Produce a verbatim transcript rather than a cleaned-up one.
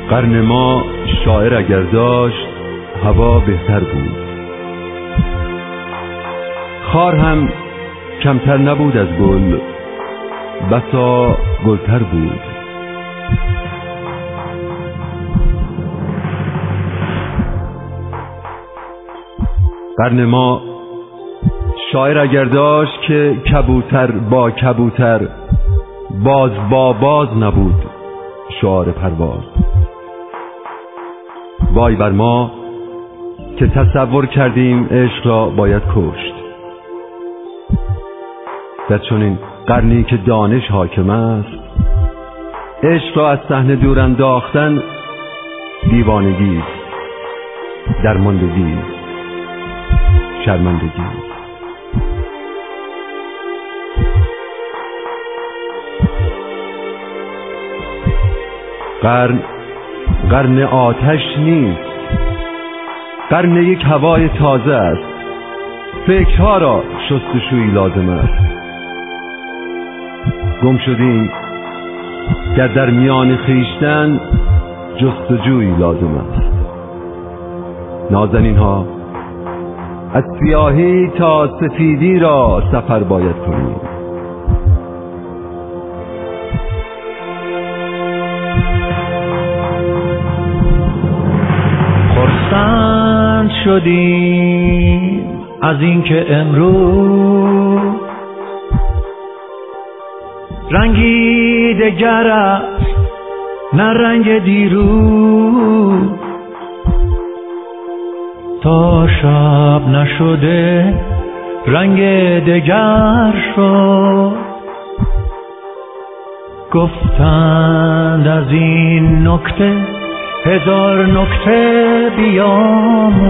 قرن ما شاعر اگر داشت هوا بهتر بود، خار هم کمتر نبود از گل، بسا گلتر بود. قرن ما شاعر اگر داشت که کبوتر با کبوتر، باز با باز نبود شعار پرواز. وای بر ما که تصور کردیم عشق را باید کشت. در چنین قرنی که دانش حاکم است، عشق را از صحنه دور انداختن دیوانگی است، درماندگی است، شرمندگی. قرن قرن آتش نیست، قرن یک هوای تازه است. فکرها را شستشویی لازم است. گم شدیم گر در میان خویشتن، جستجویی لازم است. نازنین ها از سیاهی تا سفیدی را سفر باید کنیم. خرسند شدیم از اینکه امروز رنگی دگر است نه رنگ دیروز. تا شب نشده رنگ دگر شد، گفتند از این نکته هزار نکته بیاموز.